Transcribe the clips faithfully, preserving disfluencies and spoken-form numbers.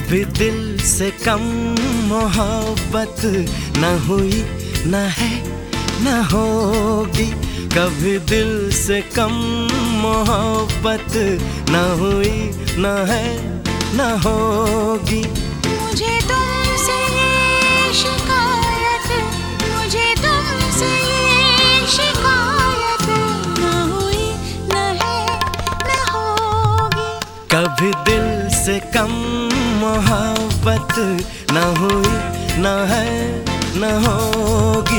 कभी दिल से कम मोहब्बत न हुई, न है, न होगी। कभी दिल से कम मोहब्बत न हुई, न है, न होगी। मुझे तुमसे ये शिकायत, मुझे तुमसे ये शिकायत, न हुई, न है, न होगी। कभी दिल से कम मोहब्बत न हुई, न है, न होगी।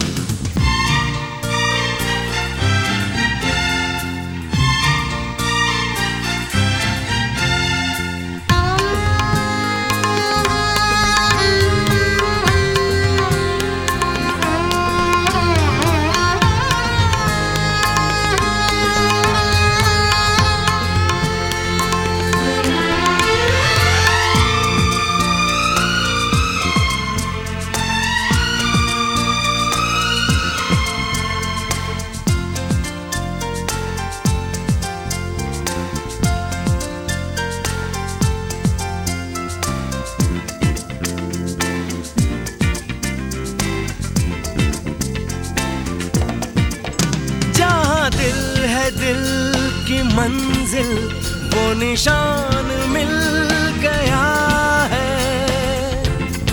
दिल है दिल की मंजिल, वो निशान मिल गया है।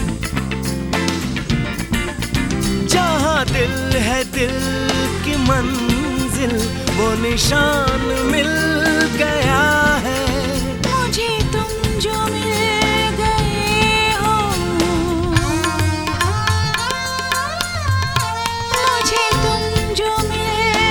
जहाँ दिल है दिल की मंजिल, वो निशान मिल गया है। मुझे तुम जो मिल गए हो, मुझे तुम जो मिल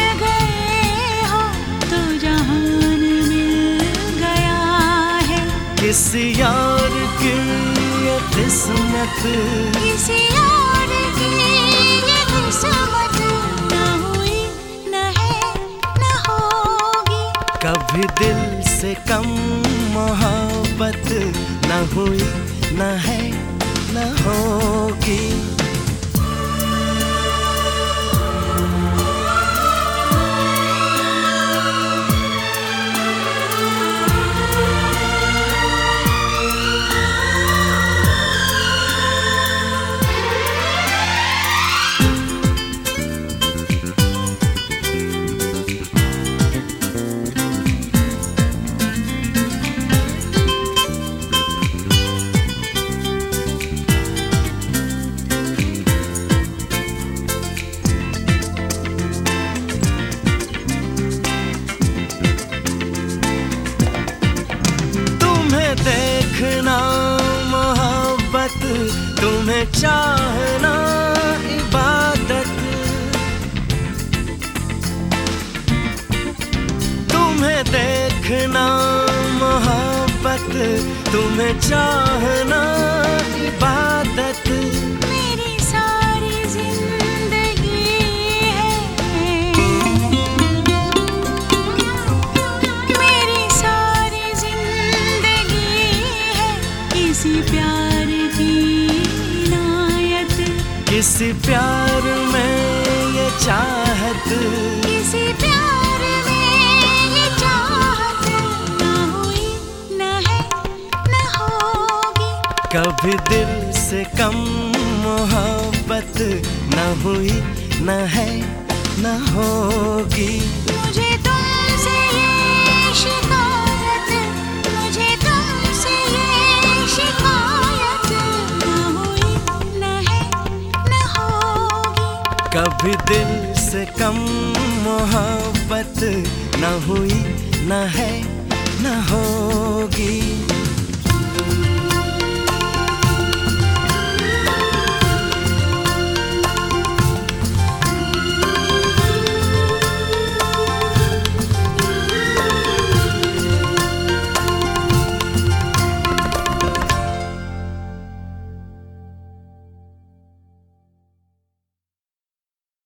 किसी यार की ये किस्मत, किसी यार की ये किस्मत, न हुई, न है, न होगी। कभी दिल से कम मोहब्बत न हुई, न है, न होगी। देखना मोहब्बत, तुम्हें चाहना इबादत। तुम्हें देखना मोहब्बत, तुम्हें चाहना इबादत। मेरी सारी जिंदगी है, मेरी सारी जिंदगी है किसी प्यार की इनायत। किसी प्यार में ये चाहत, किसी प्यार में ये चाहत, न हुई, न है, न होगी। कभी दिल से कम मोहब्बत न हुई, न है, न होगी। मुझे तुमसे ये शिकायत, मुझे तुमसे ये शिकायत, न हुई, न है, न होगी। कभी दिल से कम मोहब्बत न हुई, न है, न होगी।